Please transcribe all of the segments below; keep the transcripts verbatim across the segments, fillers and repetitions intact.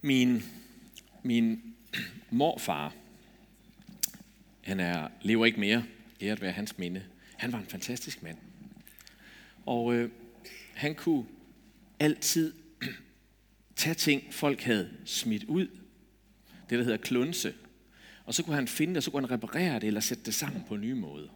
Min, min morfar, han er, lever ikke mere, æret være hans minde. Han var en fantastisk mand. Og øh, han kunne altid tage ting, folk havde smidt ud. Det, der hedder klunse. Og så kunne han finde det, og så kunne han reparere det, eller sætte det sammen på en ny måde.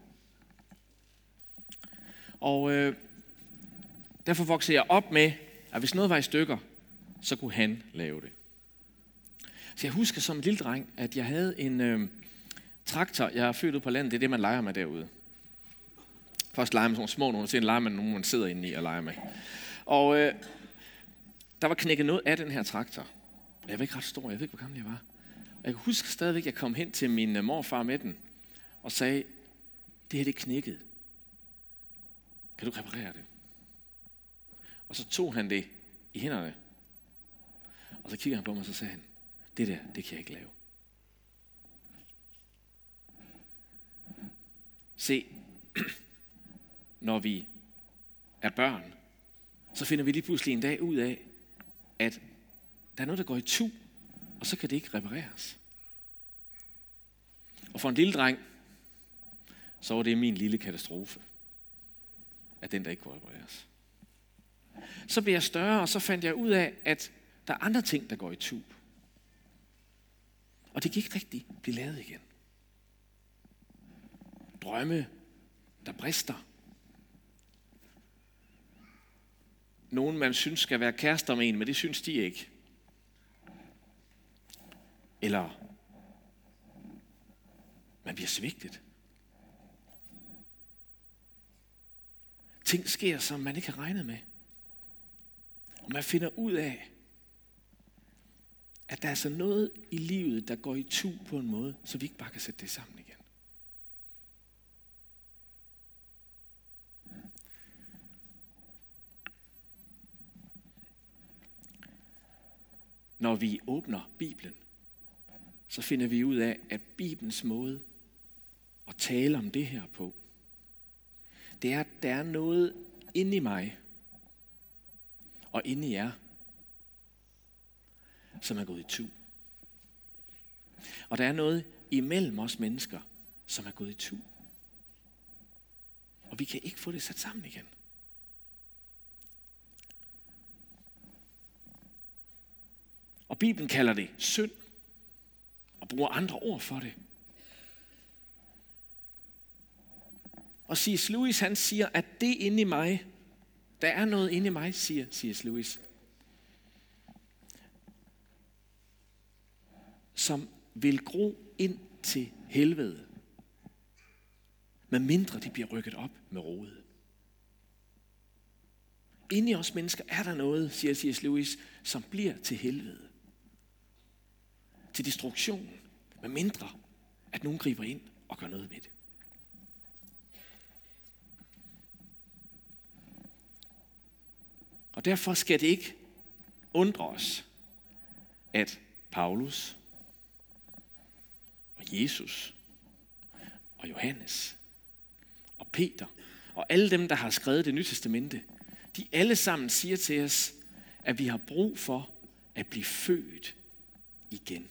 Og øh, derfor voksede jeg op med, at hvis noget var i stykker, så kunne han lave det. Så jeg husker som en lille dreng, at jeg havde en øh, traktor. Jeg er født ude på landet, det er det, man leger med derude. Først leger man sådan nogle små nogle, og så leger man nogle, man sidder inde i og leger med. Og øh, der var knækket noget af den her traktor. Jeg var ikke ret stor, jeg ved ikke, hvor gammel jeg var. Og jeg kan huske stadigvæk, at jeg kom hen til min morfar med den, og sagde, det her det er knækket. Kan du reparere det? Og så tog han det i hænderne. Og så kiggede han på mig, og så sagde han, det der, det kan jeg ikke lave. Se, når vi er børn, så finder vi lige pludselig en dag ud af, at der er noget, der går i tu, og så kan det ikke repareres. Og for en lille dreng, så var det min lille katastrofe, at den der ikke kunne repareres. Så blev jeg større, og så fandt jeg ud af, at der er andre ting, der går i tu. Og det kan ikke rigtig blive lavet igen. Drømme, der brister. Nogen, man synes skal være kærester med en, men det synes de ikke. Eller man bliver svigtet. Ting sker, som man ikke har regnet med. Og man finder ud af, at der er så noget i livet, der går i tu på en måde, så vi ikke bare kan sætte det sammen igen. Når vi åbner Bibelen, så finder vi ud af, at Bibelens måde at tale om det her på, det er, at der er noget inde i mig og inde i jer, som er gået i tu. Og der er noget imellem os mennesker, som er gået i tu. Og vi kan ikke få det sat sammen igen. Og Bibelen kalder det synd, og bruger andre ord for det. Og C S. Lewis, han siger, at det inde i mig, der er noget inde i mig, siger C S. Lewis, som vil gro ind til helvede, med mindre de bliver rykket op med rode. Inde i os mennesker er der noget, siger C S. Lewis, som bliver til helvede. Til destruktion, med mindre at nogen griber ind og gør noget ved det. Og derfor skal det ikke undre os, at Paulus og Jesus og Johannes og Peter og alle dem, der har skrevet det nye testamente, de alle sammen siger til os, at vi har brug for at blive født igen.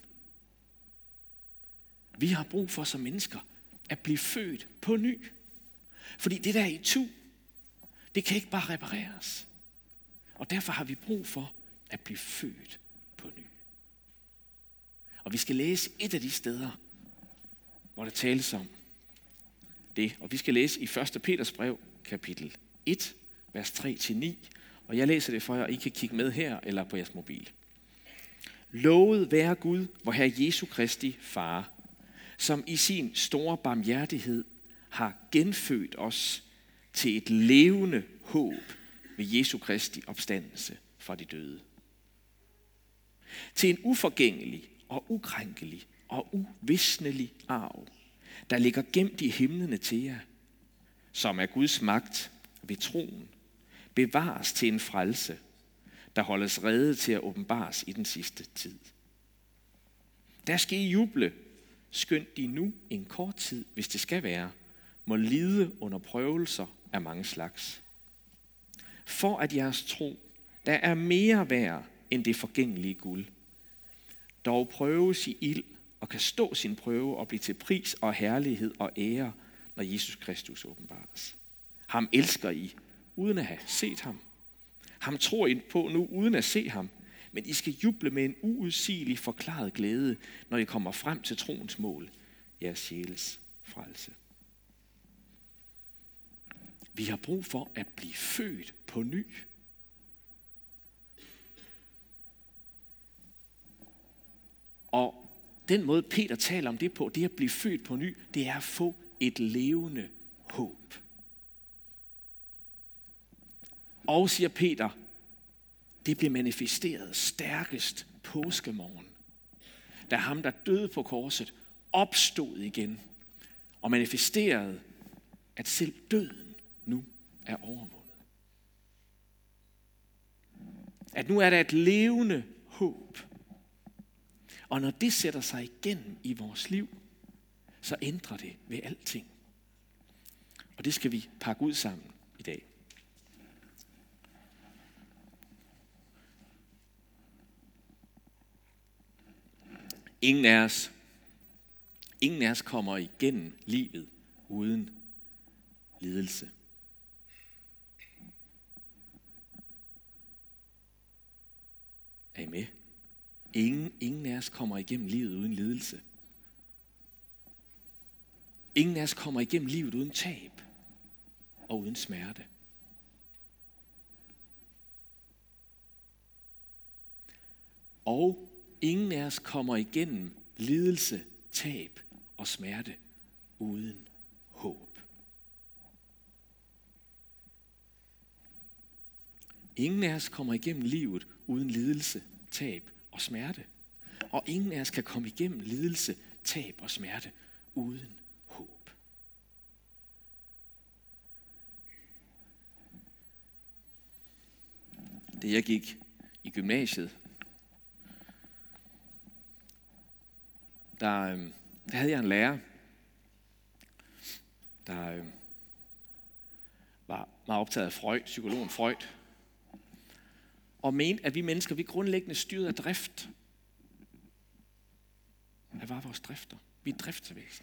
Vi har brug for som mennesker at blive født på ny. Fordi det der er i tu, det kan ikke bare repareres. Og derfor har vi brug for at blive født på ny. Og vi skal læse et af de steder, hvor der tales om det. Og vi skal læse i første Peters brev, kapitel et, vers tre til ni. Og jeg læser det for jer, og I kan kigge med her eller på jeres mobil. Lovet være Gud, vor Herre Jesu Kristi Far, som i sin store barmhjertighed har genfødt os til et levende håb ved Jesu Kristi opstandelse fra de døde. Til en uforgængelig og ukrænkelig og uvisnelig arv, der ligger gemt i himlene til jer, som er Guds magt ved troen, bevares til en frelse, der holdes rede til at åbenbares i den sidste tid. Der skal I juble, skønt de nu en kort tid, hvis det skal være, må lide under prøvelser af mange slags. For at jeres tro, der er mere værd end det forgængelige guld, dog prøves i ild og kan stå sin prøve og blive til pris og herlighed og ære, når Jesus Kristus åbenbares. Ham elsker I, uden at have set ham. Ham tror I på nu, uden at se ham. Men I skal juble med en uudsigelig forklaret glæde, når I kommer frem til troens mål, jeres sjæles frelse. Vi har brug for at blive født på ny. Og den måde, Peter taler om det på, det at blive født på ny, det er at få et levende håb. Og, siger Peter, det bliver manifesteret stærkest påskemorgen, da ham, der døde på korset, opstod igen og manifesterede, at selv døden nu er overvundet. At nu er der et levende håb. Og når det sætter sig igennem i vores liv, så ændrer det ved alting. Og det skal vi pakke ud sammen i dag. Ingen af os, ingen af os kommer igennem livet uden lidelse. Er I med? Ingen, ingen af os kommer igennem livet uden lidelse. Ingen af os kommer igennem livet uden tab og uden smerte. Og ingen af os kommer igennem lidelse, tab og smerte uden håb. Ingen af os kommer igennem livet uden lidelse, tab og smerte. Og ingen af os kan komme igennem lidelse, tab og smerte uden håb. Da jeg gik i gymnasiet, der, der havde jeg en lærer, der var meget optaget af Freud, psykologen Freud, og mente, at vi mennesker, vi grundlæggende styret af drift. Hvad var vores drifter? Vi er driftsvæsen.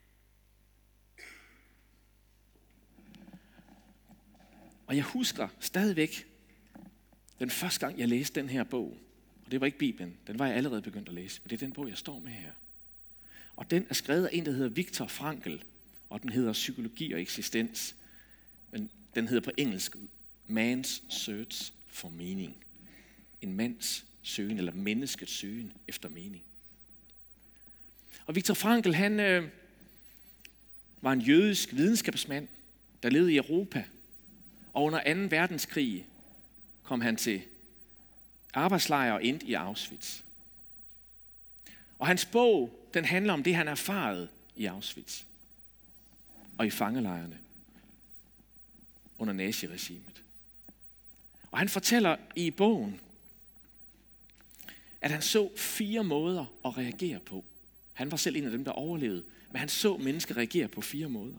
Og jeg husker stadigvæk den første gang, jeg læste den her bog, og det var ikke Bibelen, den var jeg allerede begyndt at læse, men det er den bog, jeg står med her. Og den er skrevet af en, der hedder Viktor Frankl, og den hedder Psykologi og eksistens, men den hedder på engelsk Man's Search for Meaning. En mands søgen, eller menneskets søgen efter mening. Og Viktor Frankl, han øh, var en jødisk videnskabsmand, der levede i Europa. Og under anden verdenskrig kom han til arbejdslejr og endte i Auschwitz. Og hans bog, den handler om det, han erfarede i Auschwitz og i fangelejrene under naziregimet. Og han fortæller i bogen, at han så fire måder at reagere på. Han var selv en af dem, der overlevede, men han så mennesker reagere på fire måder.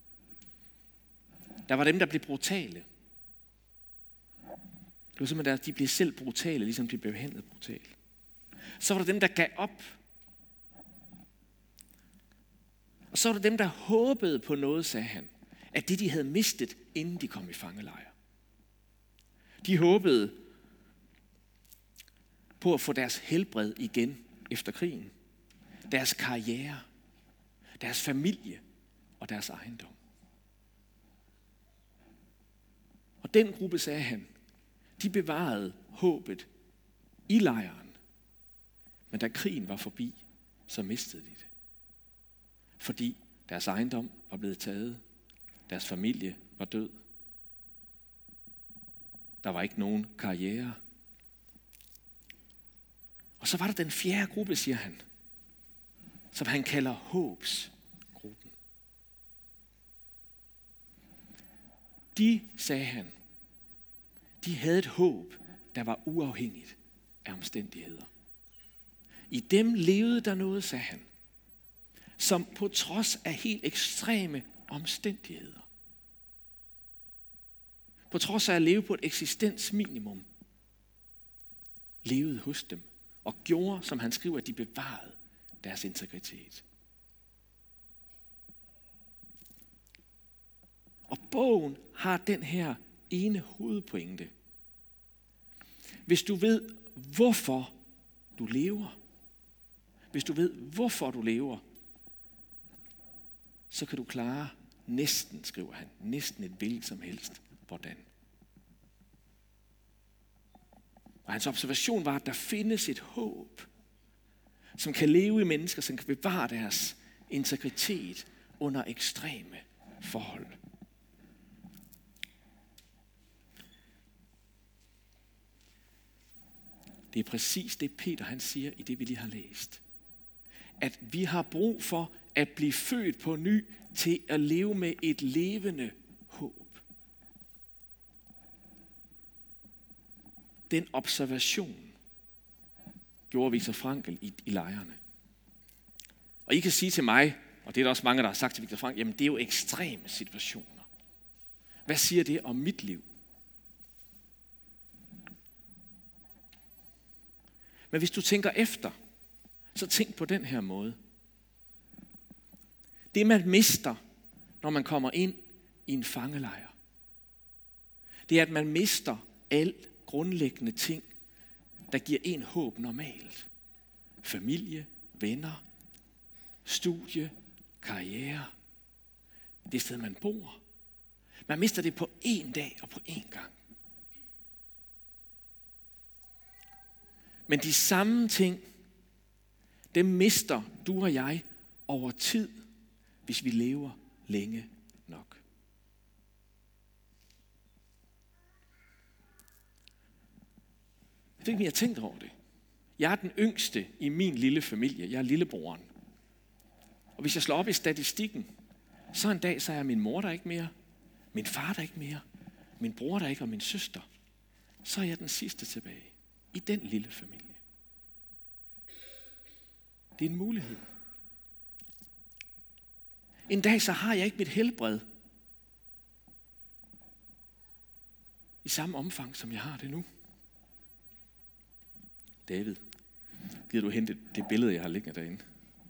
Der var dem, der blev brutale. Det var simpelthen, at de blev selv brutale, ligesom de blev behandlet brutalt. Så var der dem, der gav op. Og så var der dem, der håbede på noget, sagde han, at det, de havde mistet, inden de kom i fangelejr. De håbede på at få deres helbred igen efter krigen. Deres karriere, deres familie og deres ejendom. Og den gruppe, sagde han, de bevarede håbet i lejren. Men da krigen var forbi, så mistede de det. Fordi deres ejendom var blevet taget. Deres familie var død. Der var ikke nogen karriere. Og så var der den fjerde gruppe, siger han, som han kalder håbsgruppen. De, sagde han, de havde et håb, der var uafhængigt af omstændigheder. I dem levede der noget, sagde han, som på trods af helt ekstreme omstændigheder, på trods af at leve på et eksistensminimum, levede hos dem og gjorde, som han skriver, at de bevarede deres integritet. Og bogen har den her ene hovedpointe. Hvis du ved, hvorfor du lever, hvis du ved, hvorfor du lever, så kan du klare næsten, skriver han, næsten et hvilket som helst, hvordan. Og hans observation var, at der findes et håb, som kan leve i mennesker, som kan bevare deres integritet under ekstreme forhold. Det er præcis det, Peter han siger i det, vi lige har læst. At vi har brug for at blive født på ny til at leve med et levende håb. Den observation gjorde Viktor Frankl i, i lejrene. Og I kan sige til mig, og det er der også mange, der har sagt til Viktor Frankl, jamen det er jo ekstreme situationer. Hvad siger det om mit liv? Men hvis du tænker efter, så tænk på den her måde. Det man mister, når man kommer ind i en fangelejr, det er, at man mister alt grundlæggende ting, der giver en håb normalt. Familie, venner, studie, karriere. Det sted, man bor. Man mister det på én dag og på én gang. Men de samme ting, dem mister du og jeg over tid, hvis vi lever længe nok. Jeg ved ikke, om jeg har tænkt over det. Jeg er den yngste i min lille familie. Jeg er lillebroren. Og hvis jeg slår op i statistikken, så en dag, så er min mor der ikke mere, min far der ikke mere, min bror der ikke og min søster. Så er jeg den sidste tilbage i den lille familie. Det er en mulighed. En dag, så har jeg ikke mit helbred i samme omfang, som jeg har det nu. David, gider du hente det billede, jeg har liggende derinde?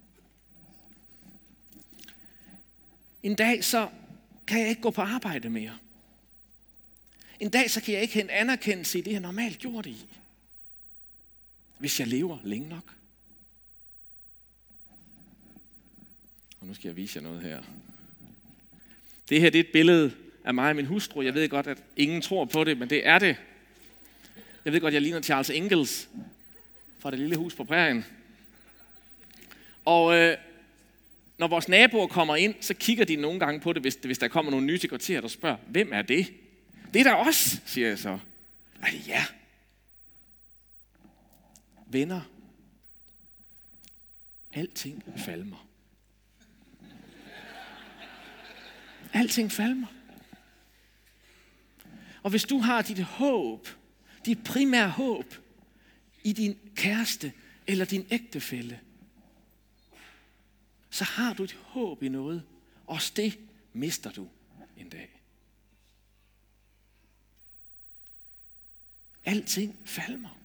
En dag, så kan jeg ikke gå på arbejde mere. En dag, så kan jeg ikke hente anerkendelse i det, jeg normalt gjorde det i. Hvis jeg lever længe nok. Og nu skal jeg vise jer noget her. Det her det er et billede af mig og min hustru. Jeg ved godt, at ingen tror på det, men det er det. Jeg ved godt, jeg ligner Charles Ingalls fra Det lille hus på prærien. Og øh, når vores naboer kommer ind, så kigger de nogle gange på det, hvis, hvis der kommer nogle nye til kvarteret og spørger, hvem er det? Det er da os, siger jeg så. Er det ja? Venner. Alting falmer. Alting falmer. Og hvis du har dit håb, dit primære håb, i din kæreste eller din ægtefælle, så har du et håb i noget. Også det mister du en dag. Alting falmer.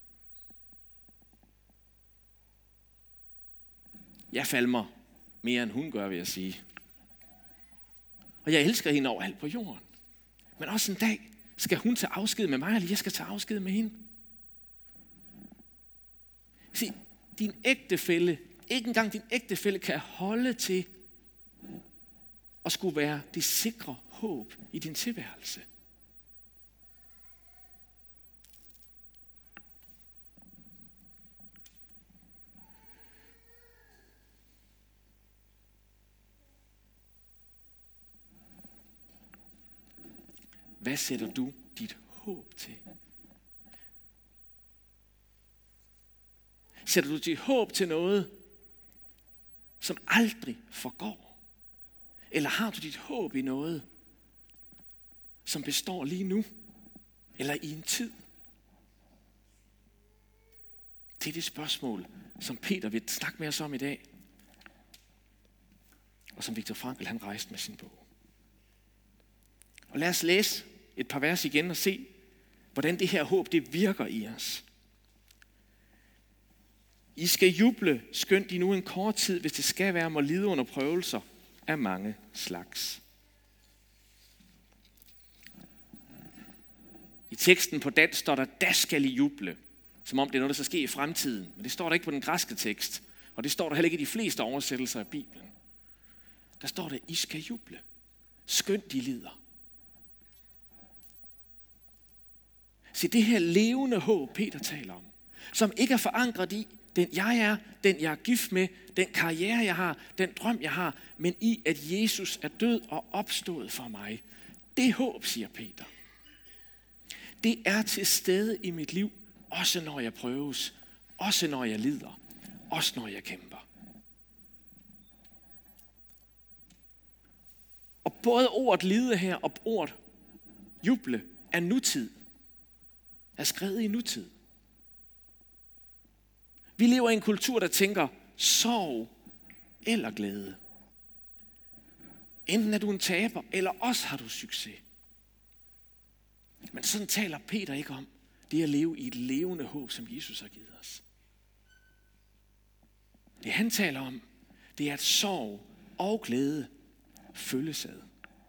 Jeg falmer mere end hun gør, vil jeg sige. Og jeg elsker hende overalt på jorden. Men også en dag skal hun tage afsked med mig, eller jeg skal tage afsked med hende. Se, din ægtefælle, ikke engang din ægtefælle kan holde til at skulle være det sikre håb i din tilværelse. Hvad sætter du dit håb til? Sætter du dit håb til noget, som aldrig forgår? Eller har du dit håb i noget, som består lige nu? Eller i en tid? Det er det spørgsmål, som Peter vil snakke med os om i dag. Og som Viktor Frankl han rejste med sin bog. Og lad os læse et par vers igen og se, hvordan det her håb det virker i os. I skal juble, skønt I nu en kort tid, hvis det skal være, må lide under prøvelser af mange slags. I teksten på dansk står der, da skal I juble, som om det er noget, der skal ske i fremtiden. Men det står der ikke på den græske tekst, og det står der heller ikke i de fleste oversættelser af Bibelen. Der står der, I skal juble, skønt I lider. Se, det her levende håb, Peter taler om, som ikke er forankret i den jeg er, den jeg er gift med, den karriere jeg har, den drøm jeg har, men i at Jesus er død og opstået for mig. Det håb, siger Peter, det er til stede i mit liv, også når jeg prøves, også når jeg lider, også når jeg kæmper. Og både ordet lide her og ordet juble er nutid, er skrevet i nutid. Vi lever i en kultur, der tænker sorg eller glæde. Enten er du en taber, eller også har du succes. Men sådan taler Peter ikke om. Det er at leve i et levende håb, som Jesus har givet os. Det han taler om, det er at sorg og glæde følges ad.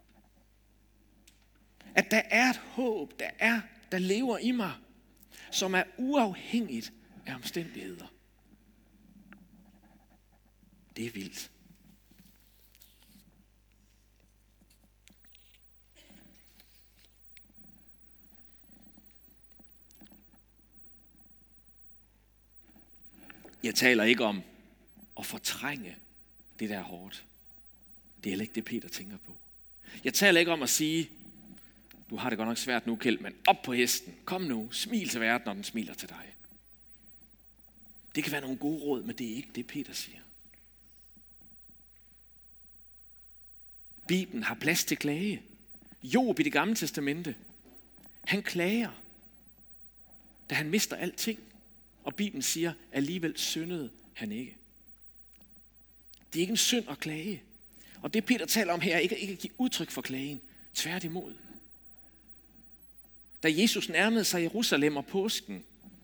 At der er et håb, der er, der lever i mig, som er uafhængigt af omstændigheder. Det er vildt. Jeg taler ikke om at fortrænge det, der er hårdt. Det er heller ikke det, Peter tænker på. Jeg taler ikke om at sige, du har det godt nok svært nu, Kjeld, men op på hesten. Kom nu, smil til verden, når den smiler til dig. Det kan være nogle gode råd, men det er ikke det, Peter siger. Bibelen har plads til klage. Job i Det Gamle Testamente, han klager, da han mister alting. Og Bibelen siger, alligevel syndede han ikke. Det er ikke en synd at klage. Og det Peter taler om her, er ikke, ikke at give udtryk for klagen. Tværtimod. Da Jesus nærmede sig Jerusalem og påsken,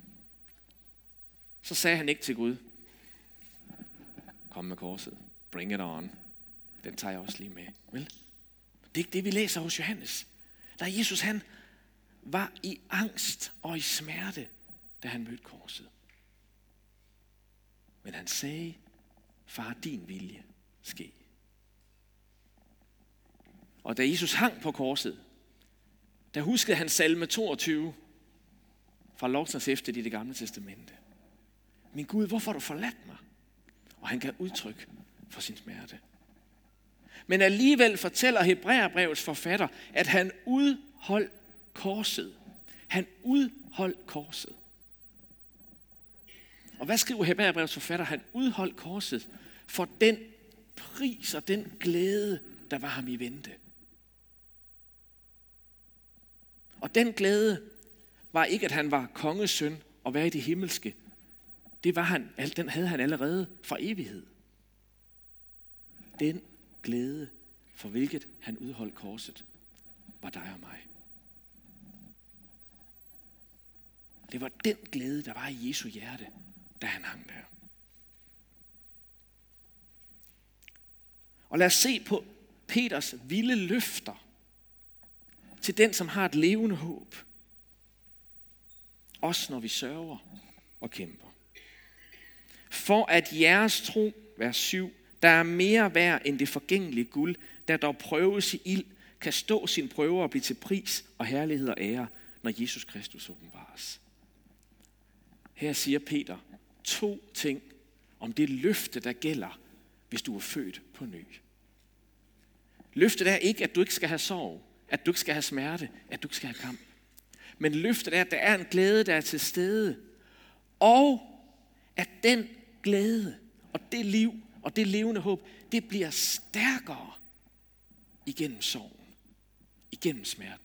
så sagde han ikke til Gud, kom med korset, bring it on. Den tager jeg også lige med. Vel? Det er ikke det, vi læser hos Johannes. Da Jesus han var i angst og i smerte, da han mødte korset. Men han sagde, far, din vilje ske. Og da Jesus hang på korset, der huskede han salme toogtyve fra lovsangs efter i Det Gamle Testamente. Min Gud, hvorfor har du forladt mig? Og han gav udtryk for sin smerte. Men alligevel fortæller Hebræerbrevets forfatter, at han udholdt korset. Han udholdt korset. Og hvad skriver Hebræerbrevets forfatter? Han udholdt korset for den pris og den glæde, der var ham i vente. Og den glæde var ikke, at han var kongesøn og var i det himmelske. Det var han, den havde han allerede fra evighed. Den glæde, for hvilket han udholdt korset, var dig og mig. Det var den glæde, der var i Jesu hjerte, da han hang der. Og lad os se på Peters vilde løfter til den, som har et levende håb. Også når vi sørger og kæmper. For at jeres tro, vers syv, der er mere værd end det forgængelige guld, der dog prøves i ild, kan stå sin prøve og blive til pris og herlighed og ære, når Jesus Kristus åbenbares. Her siger Peter to ting om det løfte, der gælder, hvis du er født på ny. Løftet er ikke, at du ikke skal have sorg, at du ikke skal have smerte, at du ikke skal have kamp. Men løftet er, at der er en glæde, der er til stede, og at den glæde og det liv og det levende håb, det bliver stærkere igennem sorgen, igennem smerten.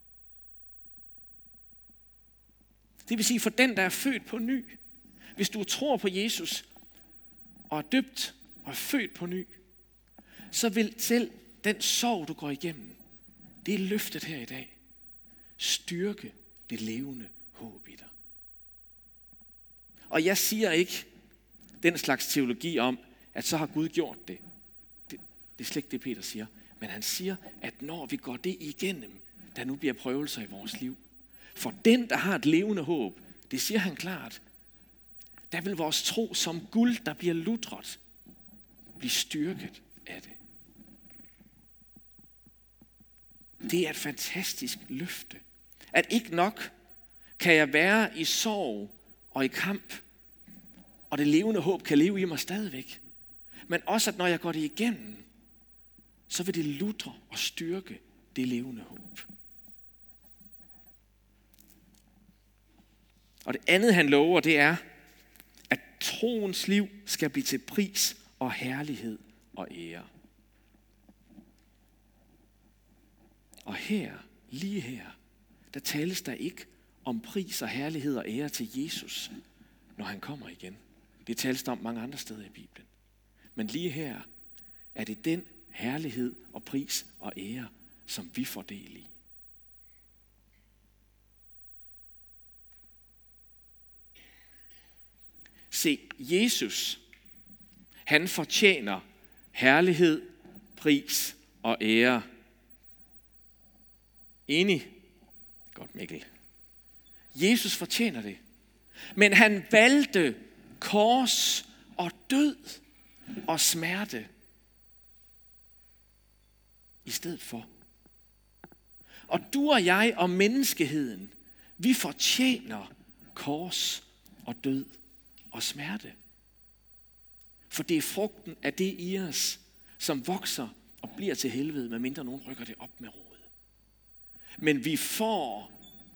Det vil sige, for den, der er født på ny, hvis du tror på Jesus og er døbt og er født på ny, så vil selv den sorg, du går igennem, det er løftet her i dag, styrke det levende håb i dig. Og jeg siger ikke, den slags teologi om, at så har Gud gjort det. Det, det er slet ikke det, Peter siger. Men han siger, at når vi går det igennem, der nu bliver prøvelser i vores liv, for den, der har et levende håb, det siger han klart, der vil vores tro som guld, der bliver lutret, blive styrket af det. Det er et fantastisk løfte. At ikke nok kan jeg være i sorg og i kamp, og det levende håb kan leve i mig stadigvæk. Men også, at når jeg går det igennem, så vil det lutre og styrke det levende håb. Og det andet, han lover, det er, at troens liv skal blive til pris og herlighed og ære. Og her, lige her, der tales der ikke om pris og herlighed og ære til Jesus, når han kommer igen. Det tales der om mange andre steder i Bibelen. Men lige her er det den herlighed og pris og ære, som vi får del i. Se, Jesus, han fortjener herlighed, pris og ære. Enig? Godt, Mikkel. Jesus fortjener det. Men han valgte kors og død og smerte i stedet for. Og du og jeg og menneskeheden, vi fortjener kors og død og smerte. For det er frugten af det i os, som vokser og bliver til helvede, medmindre nogen rykker det op med rod. Men vi får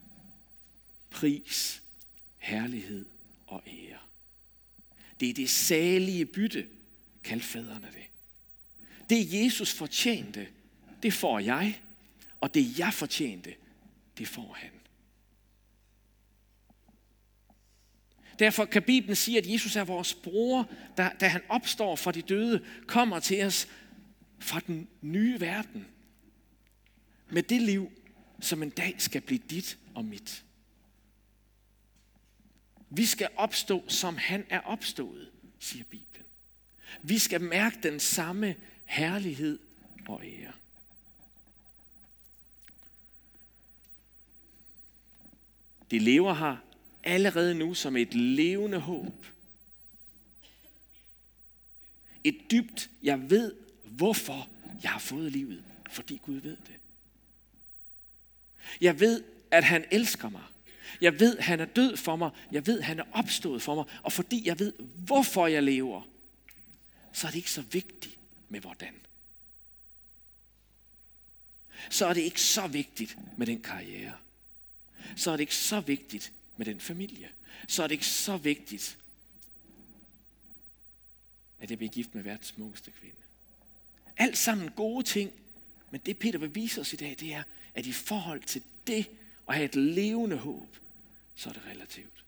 pris, herlighed og ære. Det er det salige bytte, kaldte fædrene det. Det Jesus fortjente, det får jeg, og det jeg fortjente, det får han. Derfor kan Bibelen sige, at Jesus er vores bror, der, da han opstår fra de døde, kommer til os fra den nye verden. Med det liv, som en dag skal blive dit og mit. Vi skal opstå, som han er opstået, siger Bibelen. Vi skal mærke den samme herlighed og ære. Det lever her allerede nu som et levende håb. Et dybt, jeg ved, hvorfor jeg har fået livet, fordi Gud ved det. Jeg ved, at han elsker mig. Jeg ved, at han er død for mig. Jeg ved, at han er opstået for mig. Og fordi jeg ved, hvorfor jeg lever, så er det ikke så vigtigt med hvordan. Så er det ikke så vigtigt med den karriere. Så er det ikke så vigtigt med den familie. Så er det ikke så vigtigt, at jeg bliver gift med verdens smukkeste kvinde. Alt sammen gode ting, men det Peter vil vise os i dag, det er, at i forhold til det at have et levende håb, så er det relativt.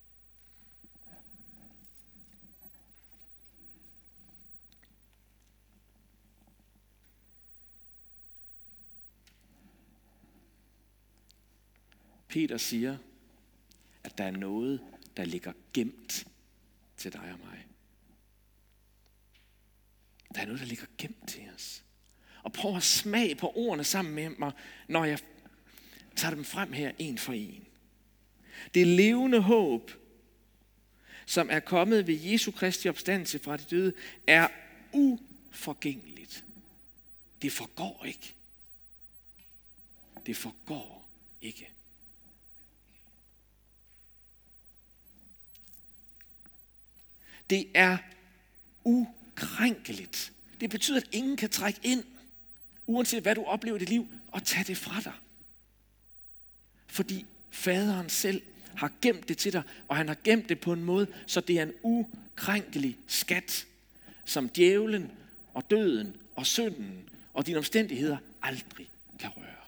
Peter siger, at der er noget, der ligger gemt til dig og mig. Der er noget, der ligger gemt til os. Og prøv at smage på ordene sammen med mig, når jeg tager dem frem her en for en. Det levende håb, som er kommet ved Jesu Kristi opstandelse fra de døde, er uforgængeligt. Det forgår ikke. Det forgår ikke. Det er ukrænkeligt. Det betyder, at ingen kan trække ind, uanset hvad du oplever i dit liv, og tage det fra dig. Fordi faderen selv har gemt det til dig, og han har gemt det på en måde, så det er en ukrænkelig skat, som djævlen og døden og synden og dine omstændigheder aldrig kan røre.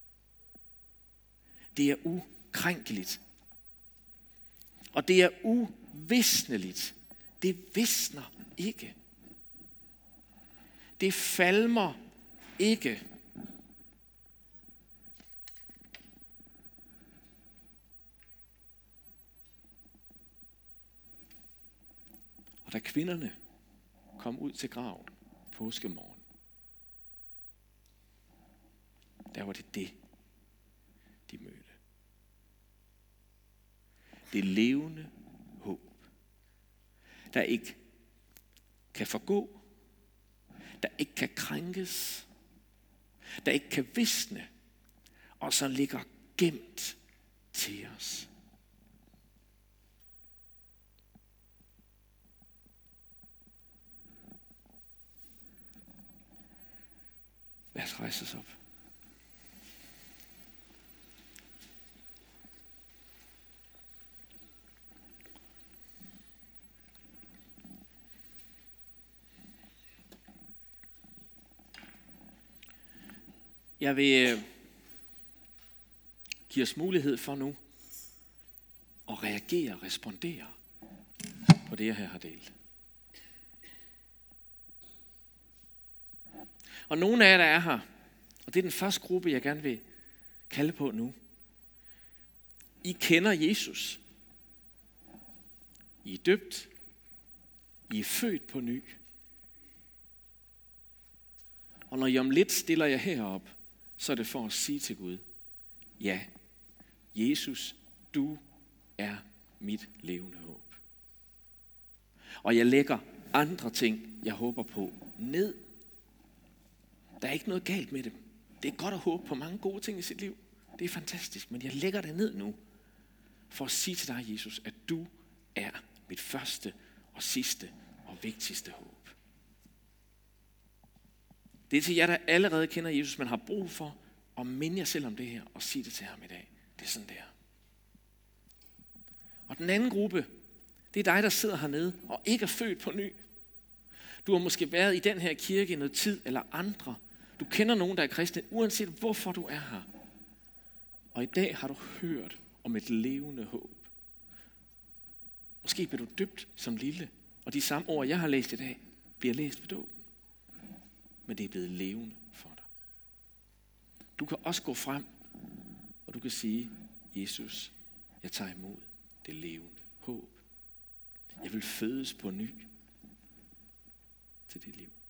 Det er ukrænkeligt. Og det er uvisneligt. Det visner ikke. Det falmer ikke. Og da kvinderne kom ud til graven påskemorgen, der var det det, de mødte. Det levende håb, der ikke kan forgå, der ikke kan krænkes, der ikke kan visne, og så ligger gemt til os. Lad os rejse os op. Jeg vil give os mulighed for nu at reagere og respondere på det, jeg her har delt. Og nogle af jer, der er her, og det er den første gruppe, jeg gerne vil kalde på nu. I kender Jesus. I er døbt. I er født på ny. Og når I om lidt stiller jer herop, så er det for at sige til Gud, ja, Jesus, du er mit levende håb. Og jeg lægger andre ting, jeg håber på, ned. Der er ikke noget galt med dem. Det er godt at håbe på mange gode ting i sit liv. Det er fantastisk, men jeg lægger det ned nu, for at sige til dig, Jesus, at du er mit første og sidste og vigtigste håb. Det er til jer, der allerede kender Jesus, men har brug for at minde jer selv om det her, og sige det til ham i dag. Det er sådan der. Og den anden gruppe, det er dig, der sidder hernede og ikke er født på ny. Du har måske været i den her kirke i noget tid, eller andre. Du kender nogen, der er kristne, uanset hvorfor du er her. Og i dag har du hørt om et levende håb. Måske bliver du døbt som lille, og de samme ord, jeg har læst i dag, bliver læst ved dåben. Men det er blevet levende for dig. Du kan også gå frem, og du kan sige, Jesus, jeg tager imod det levende håb. Jeg vil fødes på ny til dit liv.